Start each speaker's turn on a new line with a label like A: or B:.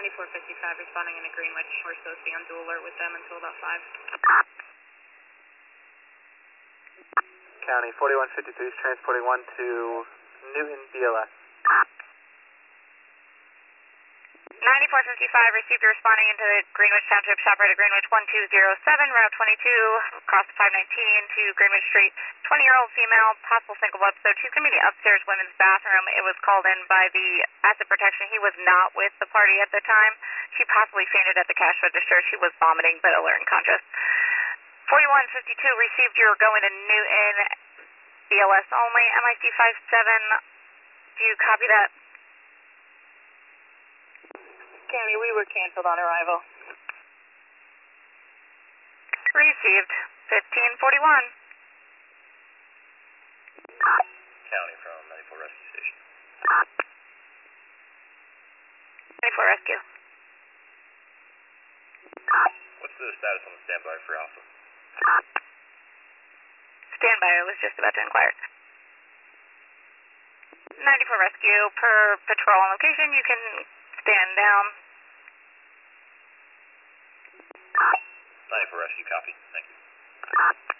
A: 9455 responding into Greenwich. We're supposed to be on dual alert with them until about 5.
B: County 4153 is transporting 1 to Newton BLS.
A: 9455 received a responding into Greenwich Township, shop right at Greenwich 1207, Route 22, across 519 to Greenwich Street. 20-year-old female, possible single episode. She's going to be in the upstairs women's bathroom. It was called in by the asset protection. He was not with the party at the time. She possibly fainted at the cash register. She was vomiting but alert and conscious. 4152 received your going to Newton, BLS only, MIC 57. Do you copy that?
C: County, we were canceled on arrival.
A: Received 1541.
D: County from 94 Rescue Station.
A: 94 Rescue.
D: What's the status on the standby for Alpha?
A: Standby, I was just about to inquire. 94 Rescue, per patrol on location, you can stand down.
D: 94 Rescue, copy. Thank you.